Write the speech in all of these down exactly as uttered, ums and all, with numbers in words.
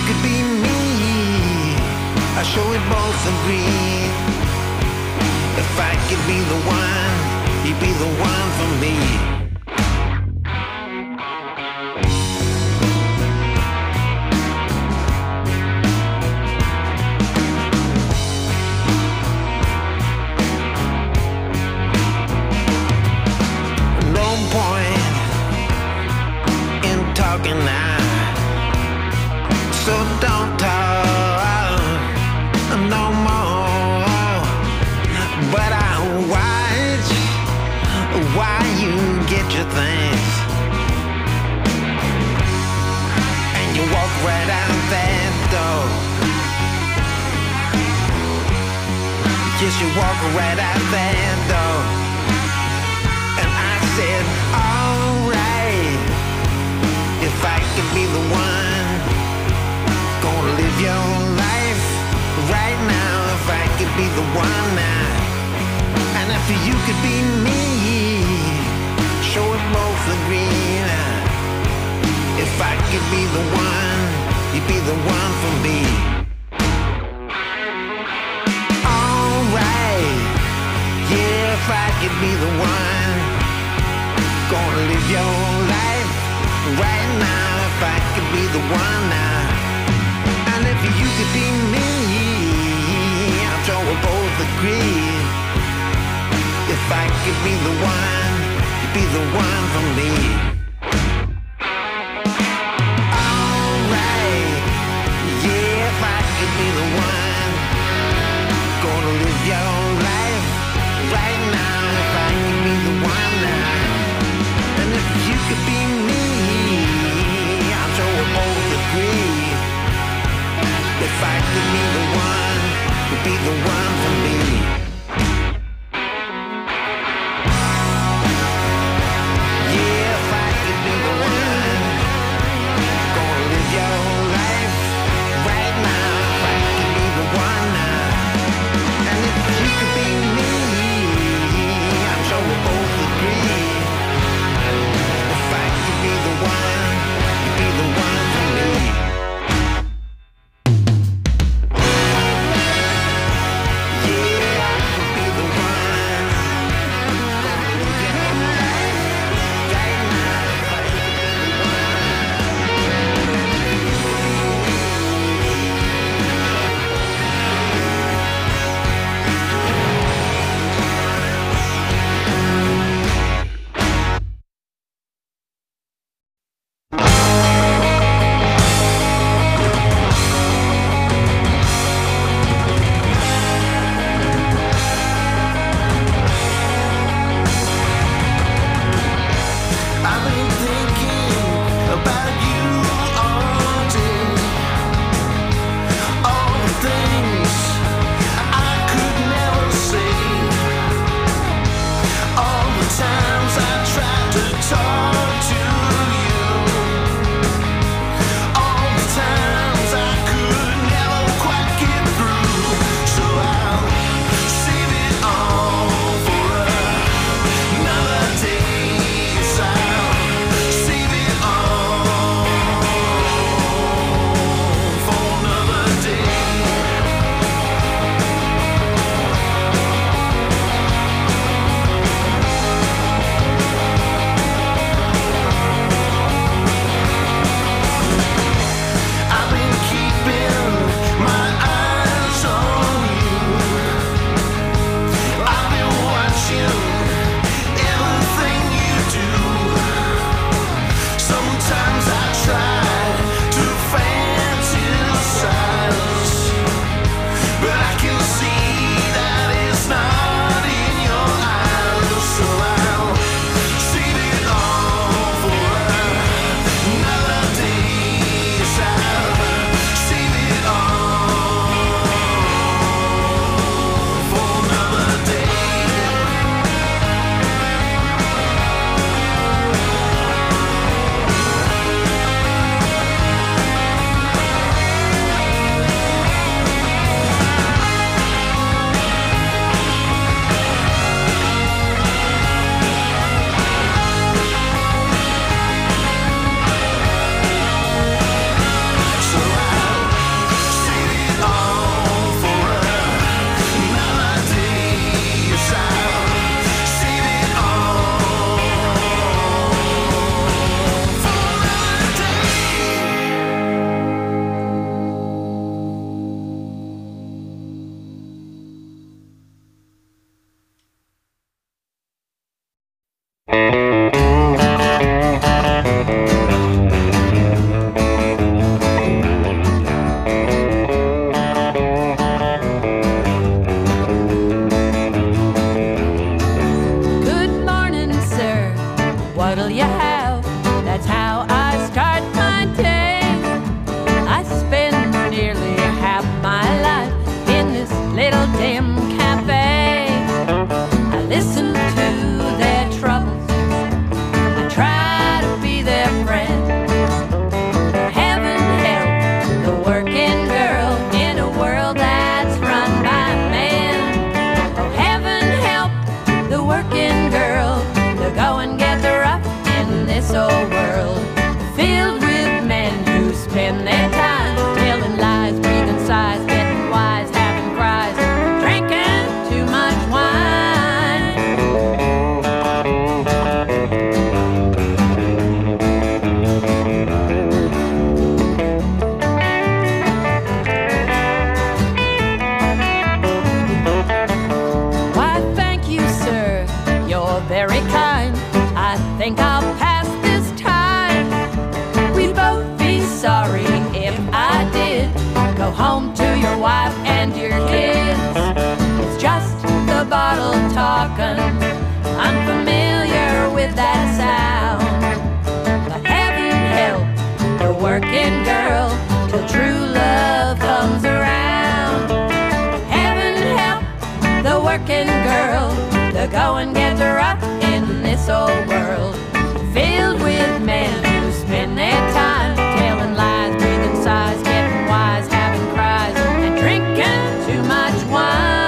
could be me, I'm sure we both agree. If I could be the one, you'd be the one for me. No point in talking now, so don't talk no more. But I watch why you get your things, and you walk right out that door. Yes, you walk right out that door. And I said, alright, if I could be the one, gonna live your life right now. If I could be the one now, and if you could be me, sure we both agree now. If I could be the one, you'd be the one for me. Alright, yeah, if I could be the one, gonna live your life right now. If I could be the one now, and if you could be me, I'm sure we'll both agree. If I could be the one, you'd be the one for me. Alright, yeah, if I could be the one, gonna live your life right now. If I could be the one now, and if you could be me, I'm sure we'll both agree. If I could be the one, you'd be the one for me. Yeah, if I could be the one, gonna live your life right now. If I could be the one now, and if you could be me, I'm sure we'll both agree. If I could be the one, you'd be the one for me. Yeah. bottle talking, unfamiliar with that sound. But heaven help the working girl till true love comes around. Heaven help the working girl to go and get rough in this old world, filled with men who spend their time telling lies, breathing sighs, getting wise, having cries, and drinking too much wine.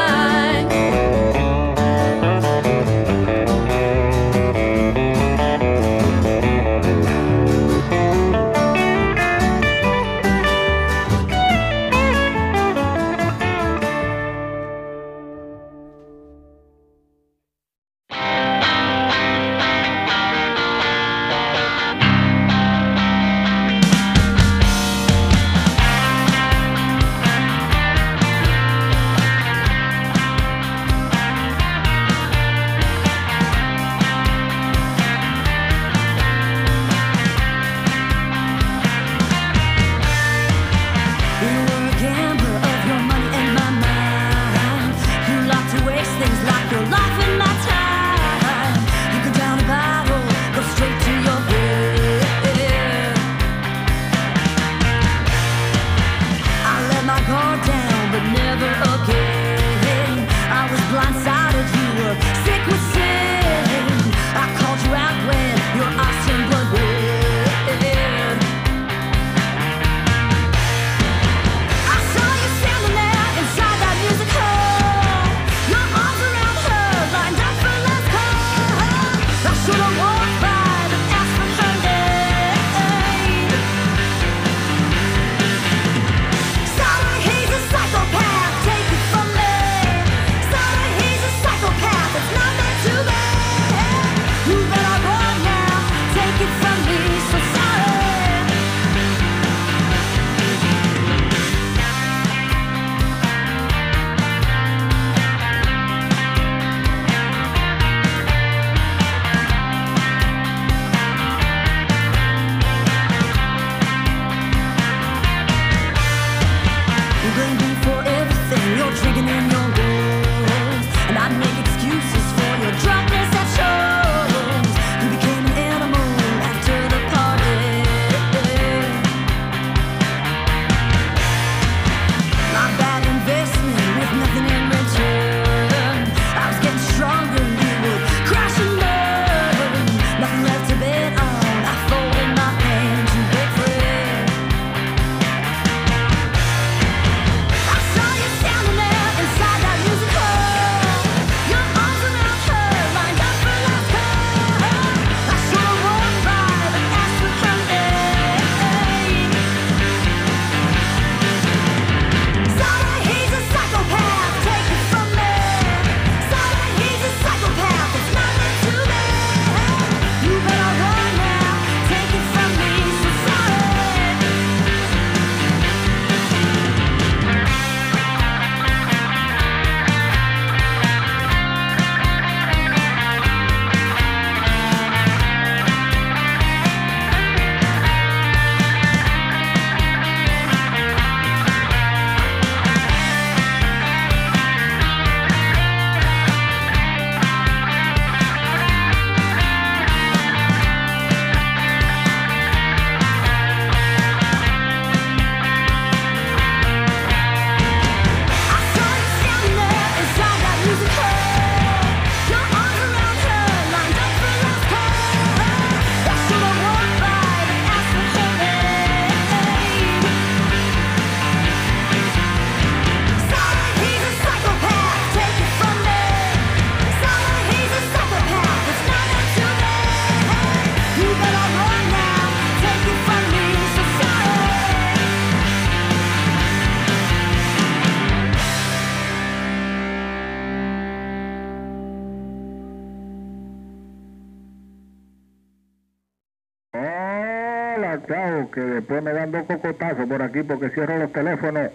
chao, que después me dan dos cocotazos por aquí porque cierro los teléfonos.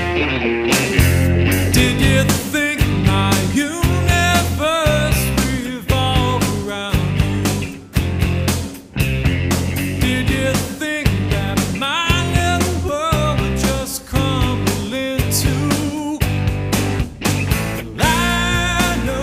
Did you think my universe revolved around you? Did you think that my little world would just crumble into? Well, I know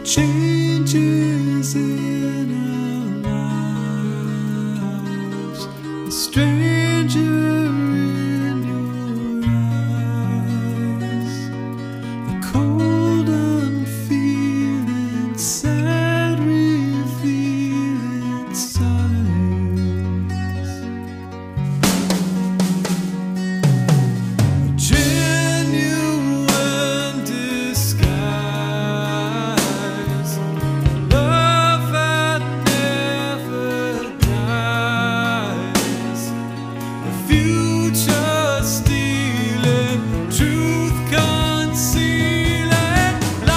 changes in our lives, a stranger in your eyes, the cold unfeeling, sad revealing signs, a genuine disguise, love that never dies, the future stealing, truth concealing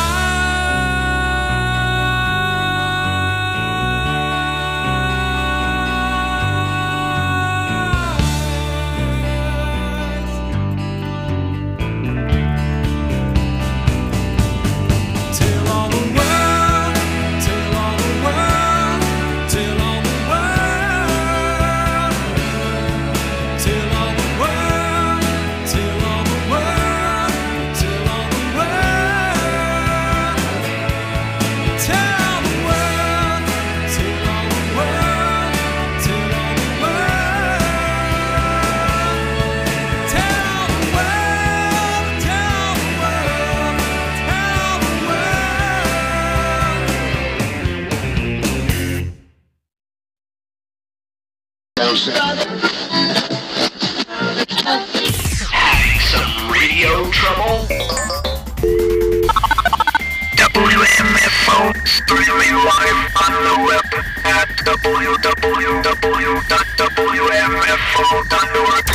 lies. Tell all the world, tell all the world, tell all the world, tell all the world, tell all the world, tell all the world, tell the world, tell all the world, tell all the world, tell the world, tell the world, tell the Some radio trouble? W M F O streaming live on the web at w w w dot w m f o dot org.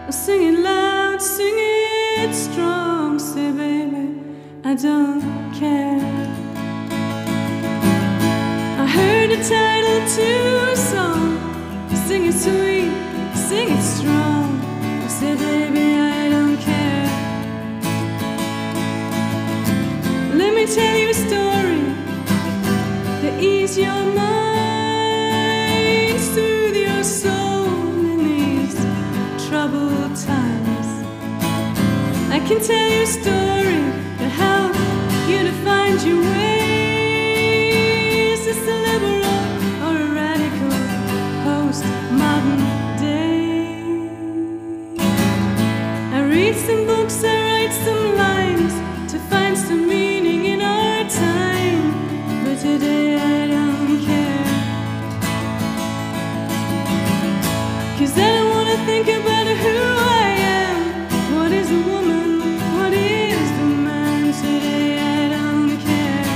Sing it loud, sing it strong. Say, baby, I don't care. I heard the title to a song. Sing it sweet, sing it strong. Say, baby, I don't care. Let me tell you a story to ease your mind, soothe your soul in these troubled times. I can tell you a story to help you to find your ways. It's a liberal or a radical post-modern day. I read some books, I write some lines to find some meaning in our time. But today I don't care, 'cause I don't wanna think about who I am. What is a woman? What is the man? Today I don't care,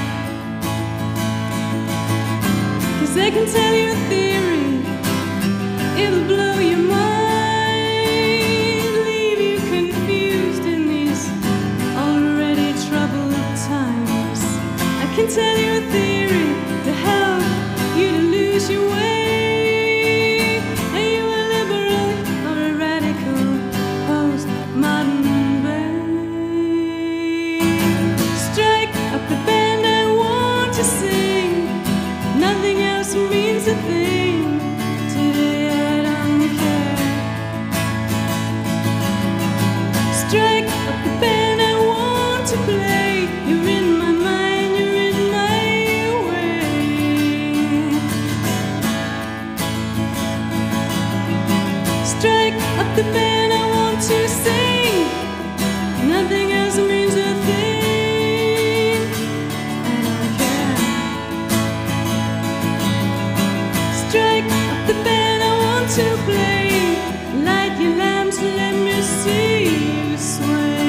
'cause I can tell you a theory. It'll blow your mind, leave you confused in these already troubled times. I can tell you a theory to help you to lose your way. Are you a liberal or a radical post-modern babe? Strike up the band I want to sing. Nothing else means a thing. Today I don't care. Strike up the band I want to play. You're in my mind, you're in my way. Strike up the band I want to sing. Nothing else means a thing. I don't care. Strike up the band I want to play. Light your lamps, let me see you sway.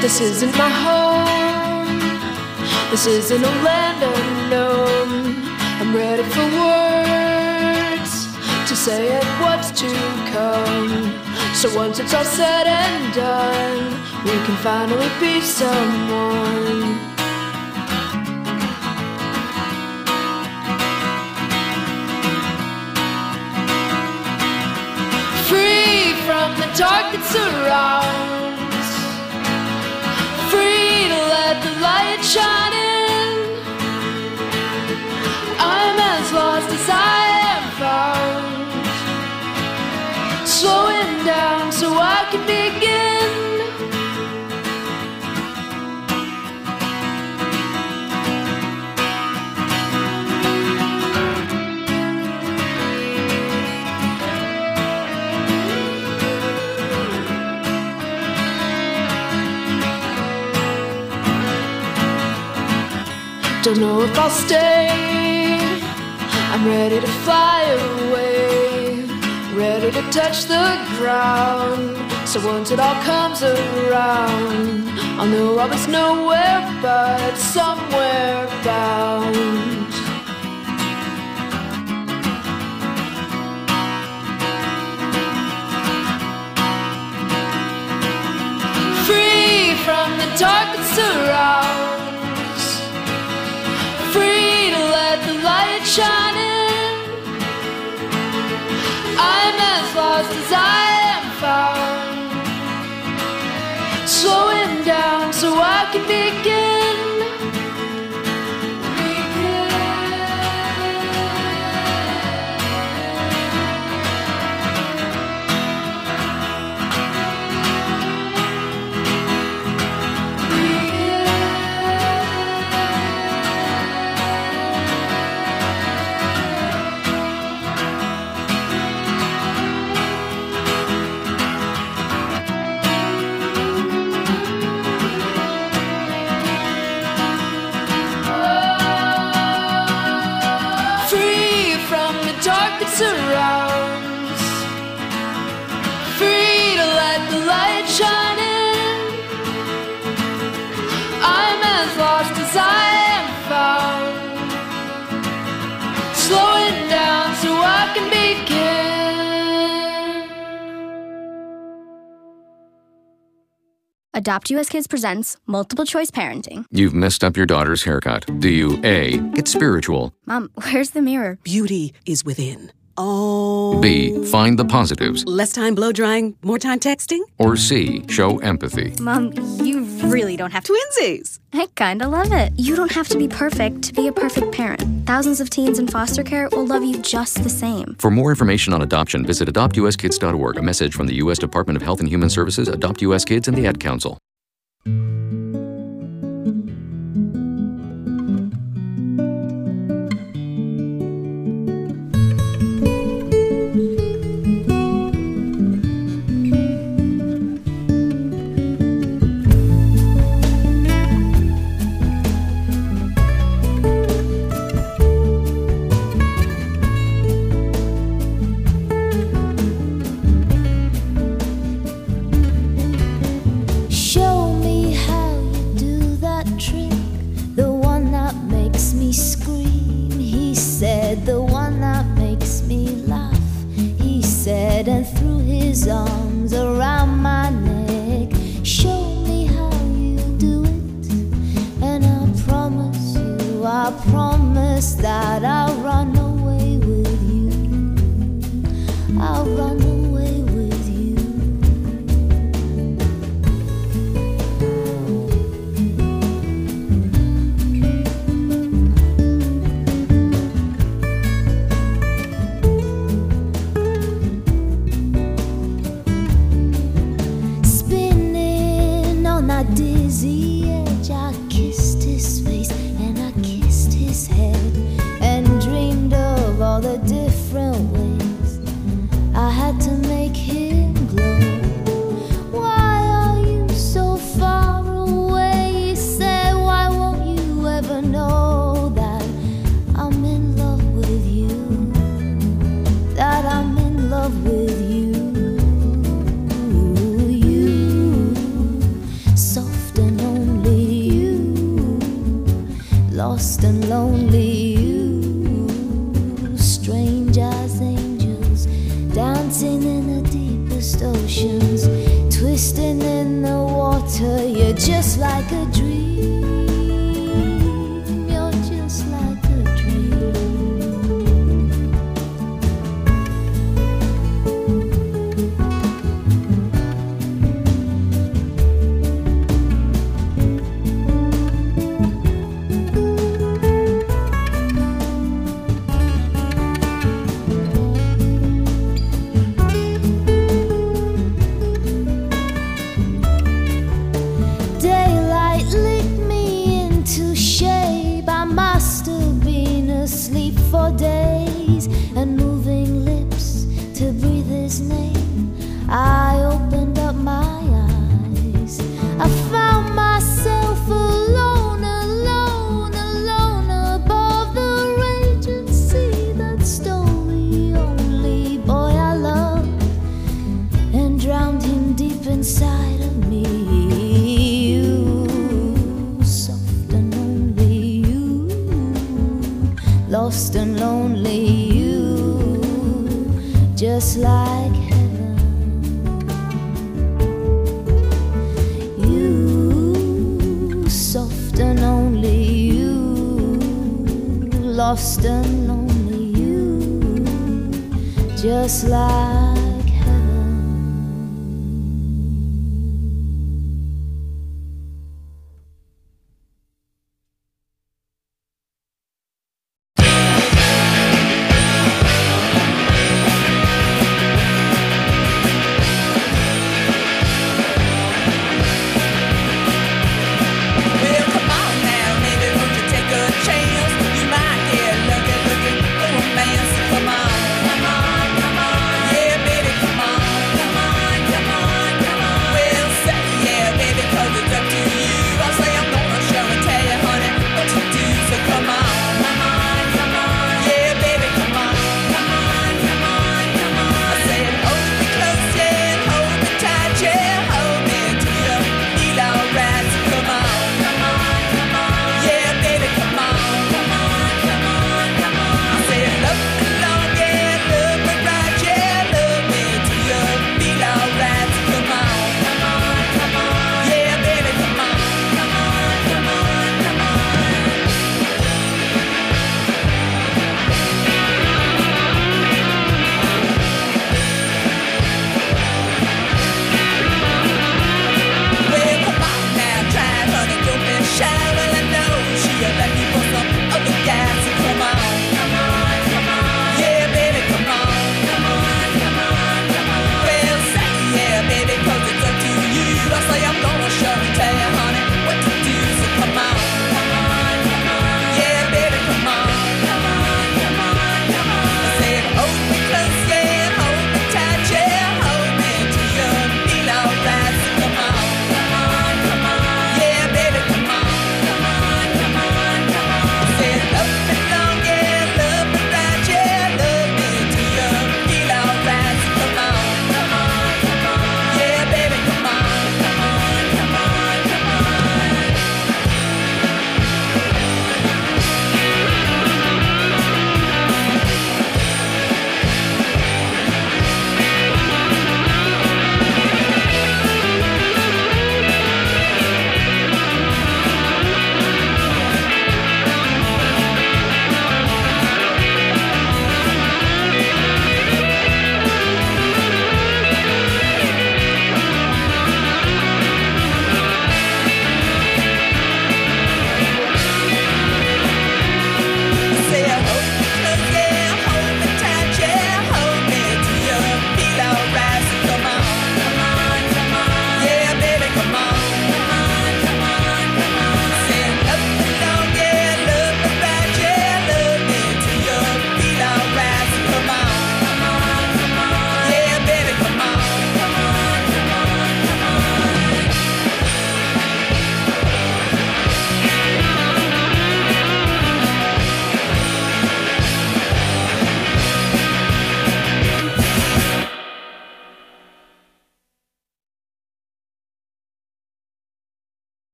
This isn't my home. This isn't a land unknown. I'm ready for words to say it what's to come. So once it's all said and done, we can finally be someone. Free from the dark that surrounds, free to let the light shine in. I'm as lost as I am found, slowing down so I can begin. Don't know if I'll stay. I'm ready to fly away, ready to touch the ground. So once it all comes around, I'll know I was nowhere but somewhere bound. Free from the dark that surrounds, free to let the light shine in. I'm as lost as I am found, slowing down so I can begin. Surrounds, free to let the light shine in. I'm as lost as I am found, slowing down so I can begin. Adopt U S Kids presents Multiple Choice Parenting. You've messed up your daughter's haircut. Do you A, get spiritual? Mom, where's the mirror? Beauty is within. Oh. B, find the positives? Less time blow drying, more time texting? Or C, show empathy? Mom, you really don't have to. Twinsies! I kinda love it. You don't have to be perfect to be a perfect parent. Thousands of teens in foster care will love you just the same. For more information on adoption, visit adopt u s kids dot org. A message from the U S Department of Health and Human Services, Adopt U S Kids, and the Ad Council. The one that makes me laugh, he said, and threw his arms around my neck. Show me how you do it, and I promise you, I promise that I'll run away with you. I'll run away with you. Dizzy edge, I kissed his face and I kissed his head and dreamed of all the different ways I had to make him glow. Why are you so far away? He said, why won't you ever know that I'm in love with you, that I'm in love with you. Soft lost and lonely you, strange as angels, dancing in the deepest oceans, twisting in the water. You're just like a dream, you're just like a dream. Daylight licked me into shape. I must have been asleep for days, and moving lips to breathe his name. I opened up my eyes. I found myself alone, alone, alone above the raging sea that stole the only boy I loved and drowned him deep inside of me. Lost and lonely you, just like heaven. You, soft and only you, lost and lonely you, just like heaven. Well, come on now, maybe won't you take a chance? You might get lucky looking for a man, so come on, come on, come on. Yeah, baby.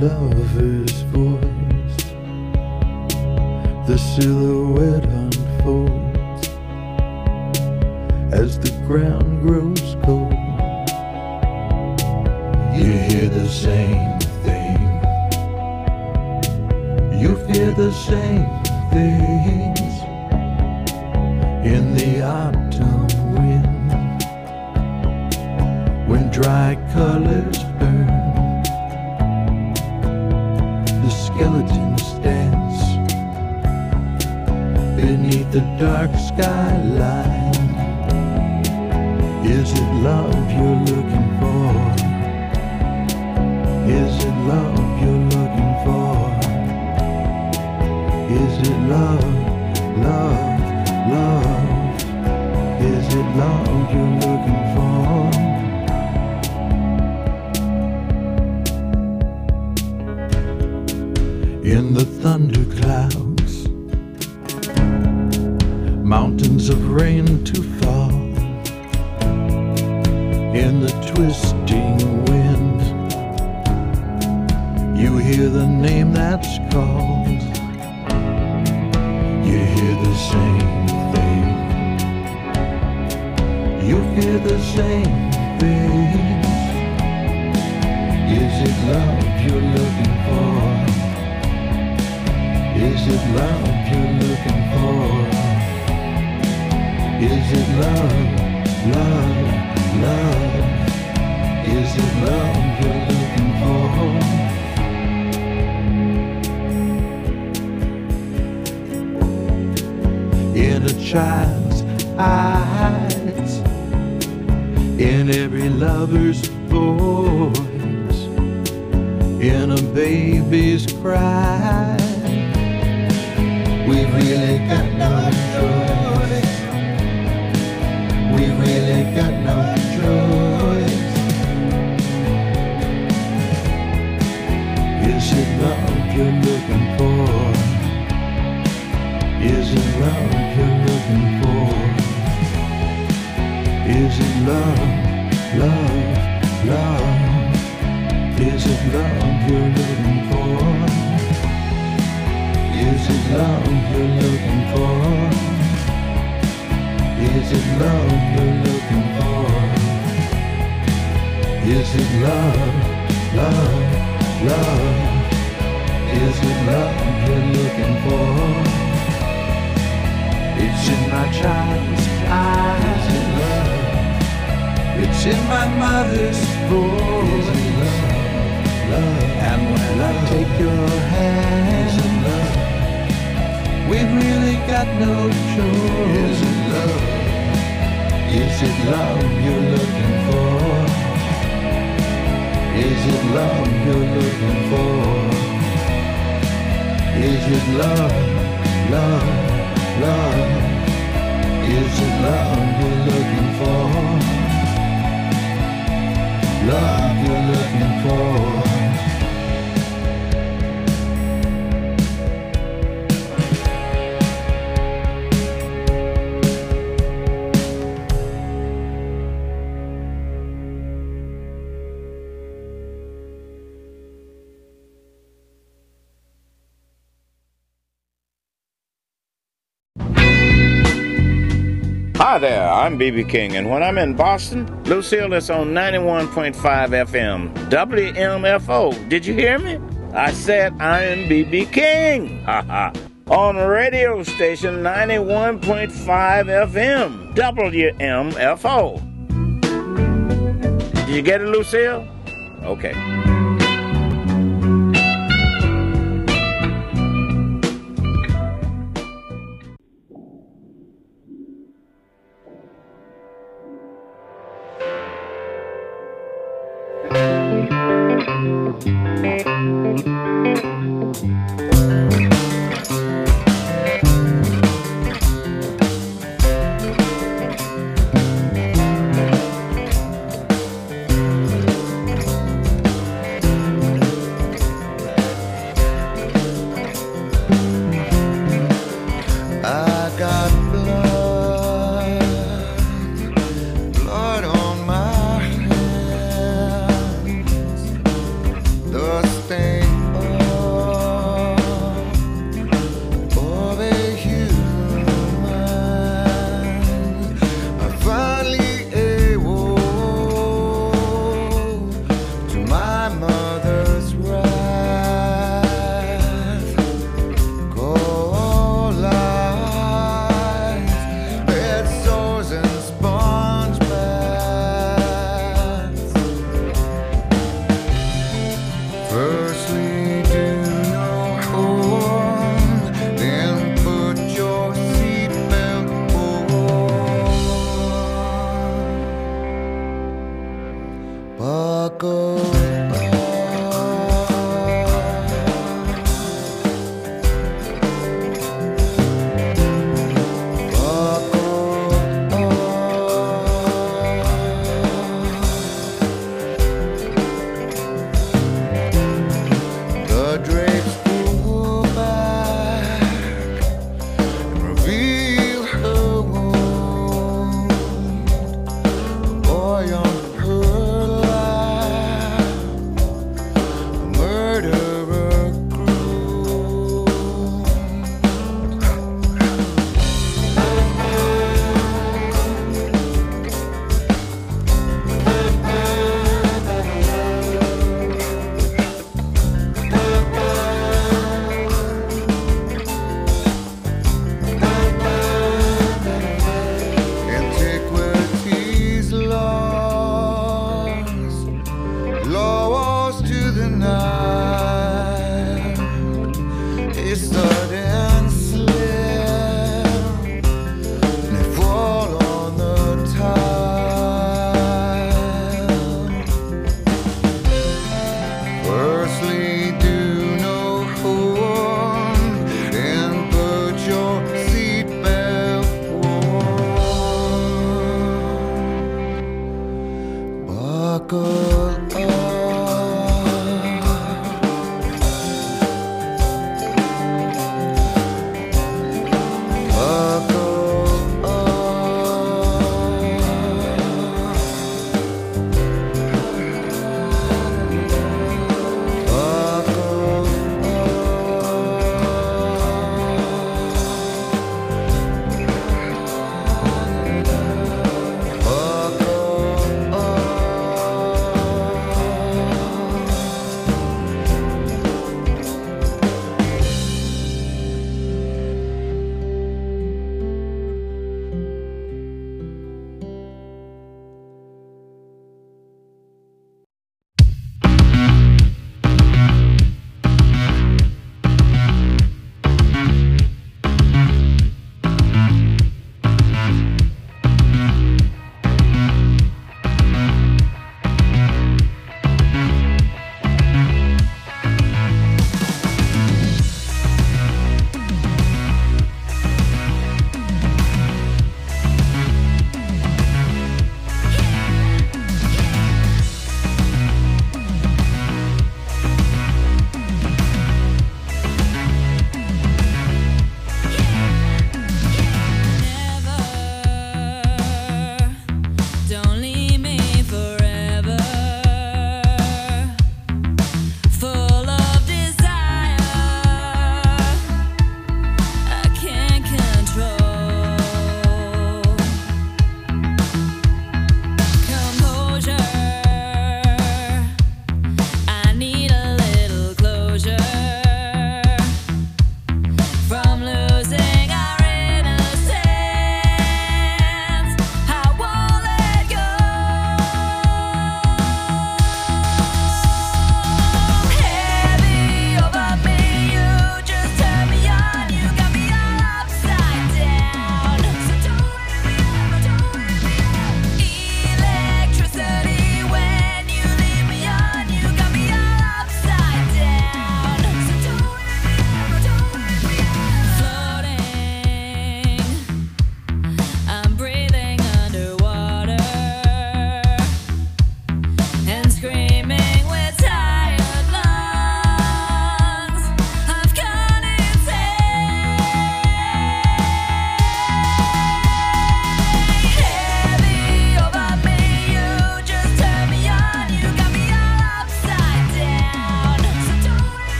lover's voice, the silhouette unfolds as the ground grows cold. You hear the same thing, you fear the same things in the autumn wind, when dry colors burn, the skeletons dance beneath the dark skyline. Is it love you're looking for? Is it love you're looking for? Is it love, love, love? Is it love you're looking for? In the thunderclouds, mountains of rain to fall, in the twisting wind, you hear the name that's called. You hear the same thing, you hear the same thing. Is it love you're looking for? Is it love you're looking for? Is it love, love, love? Is it love you're looking for? In a child's eyes, in every lover's voice, in a baby's cry, we really got no choice. We really got no choice. Is it love you're looking for? Is it love you're looking for? Is it love, love, love? Is it love you're looking for? Is it love you're looking for? Is it love you're looking for? Is it love, love, love? Is it love you're looking for? It's in my child's eyes. Is it love? It's in my mother's voice. Is it love, love? And when I take your hand, is it love? We've really got no choice. Is it love? Is it love you're looking for? Is it love you're looking for? Is it love, love, love? Is it love you're looking for? Love you're looking for? Hi there, I'm B B King, and when I'm in Boston, Lucille is on ninety-one point five F M, W M F O. Did you hear me? I said I am B B King. Haha. On radio station ninety-one point five F M, W M F O. Did you get it, Lucille? Okay. The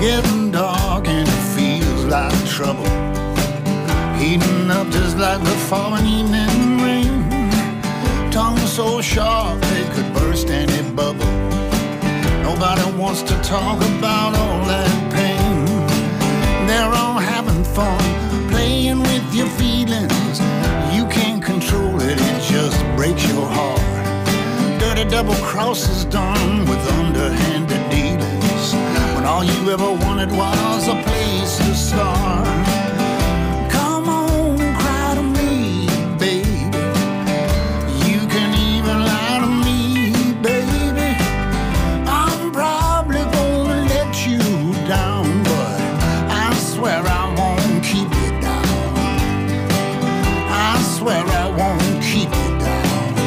getting dark and it feels like trouble. Heating up just like the falling evening rain. Tongue so sharp they could burst any bubble. Nobody wants to talk about all that pain. They're all having fun, playing with your feelings. You can't control it, it just breaks your heart. Dirty double crosses done with underhanded dealings, when all you ever wanted was a place to start. Come on, cry to me, baby. You can even lie to me, baby. I'm probably gonna let you down, but I swear I won't keep you down. I swear I won't keep you down.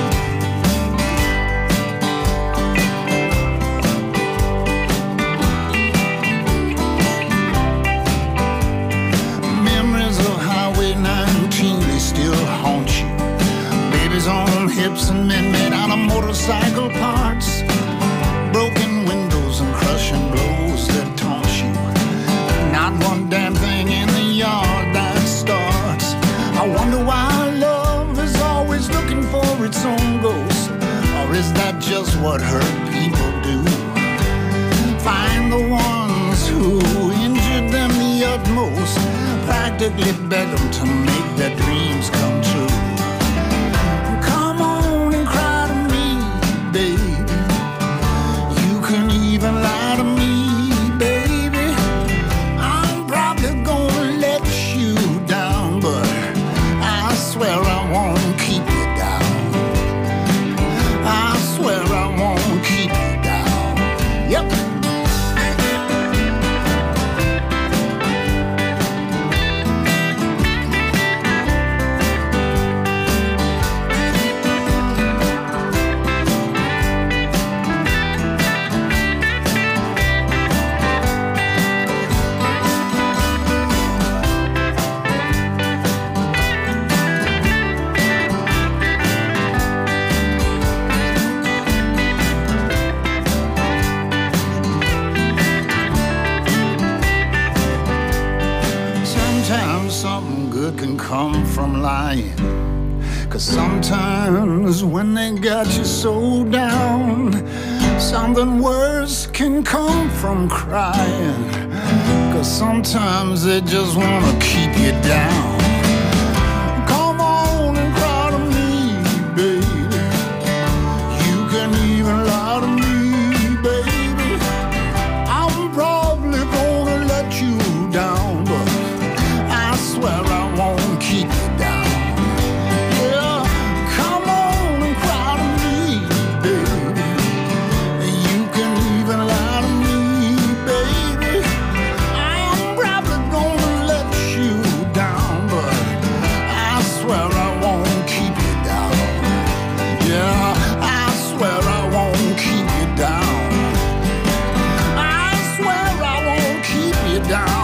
On hips and men made out of motorcycle parts, broken windows and crushing blows that taunt you. Not one damn thing in the yard that starts. I wonder why love is always looking for its own ghost, or is that just what hurt people do? Find the ones who injured them the utmost, practically beg them to make their dreams come true. Even lie to me, baby. I'm probably gonna let you down, but I swear I won't keep you down. I swear I won't keep you down. Yep. Come from lying, 'cause sometimes when they got you so down, something worse can come from crying, 'cause sometimes they just wanna keep you down. Come on and cry to me, baby. You can even lie to me, baby. I'm probably gonna let you down, but I swear I won't keep you down. Yeah, come on and cry to me, baby. You can even lie to me, baby. I'm probably gonna let you down, but I swear I won't keep you down. Yeah, I swear I won't keep you down. I swear I won't keep you down.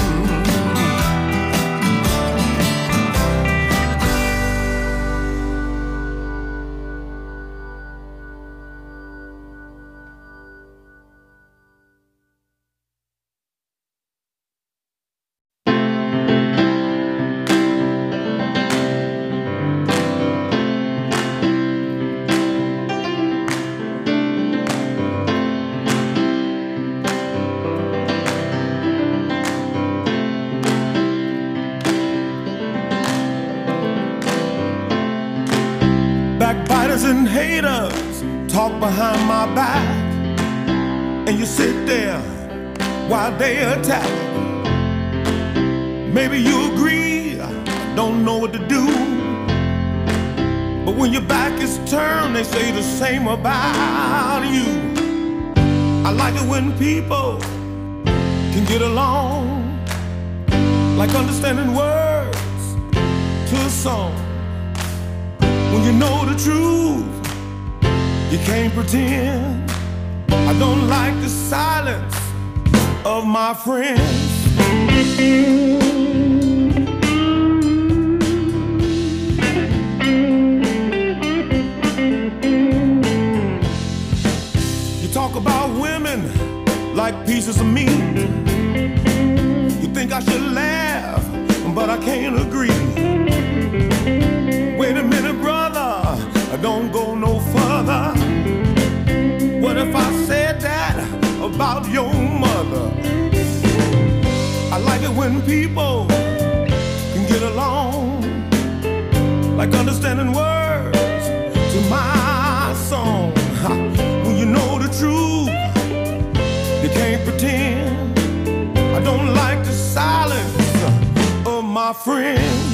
Backbiters and haters talk behind my back, and you sit there while they attack. Maybe you agree, I don't know what to do, but when your back is turned, they say the same about you. I like it when people can get along, like understanding words to a song. When you know the truth, you can't pretend. I don't like the silence of my friends. You talk about women like pieces of meat. I should laugh, but I can't agree. Wait a minute, brother, don't go no further. What if I said that about your mother? I like it when people can get along, like understanding words to my song. When you know the truth, you can't pretend. I don't like the silence of my friends.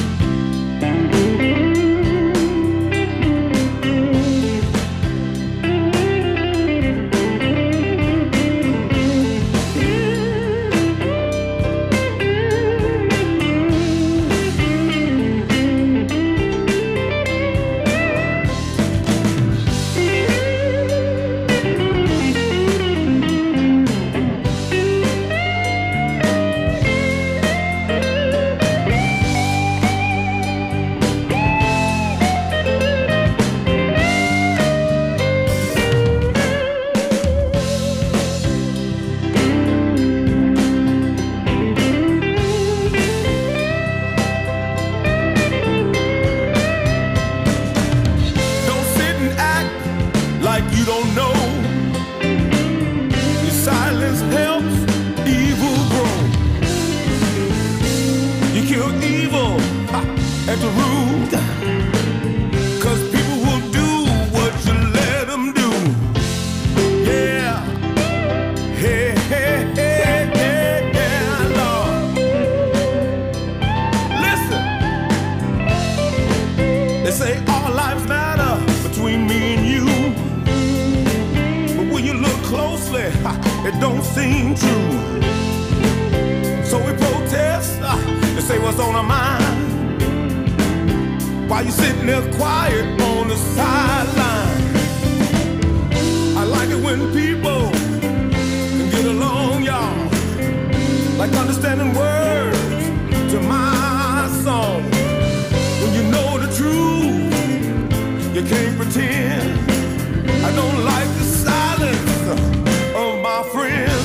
It don't seem true. So we protest uh, to say what's on our mind, while you sitting there quiet on the sideline. I like it when people can get along, y'all, like understanding words to my song. When you know the truth, you can't pretend. I don't like the silence of my friends.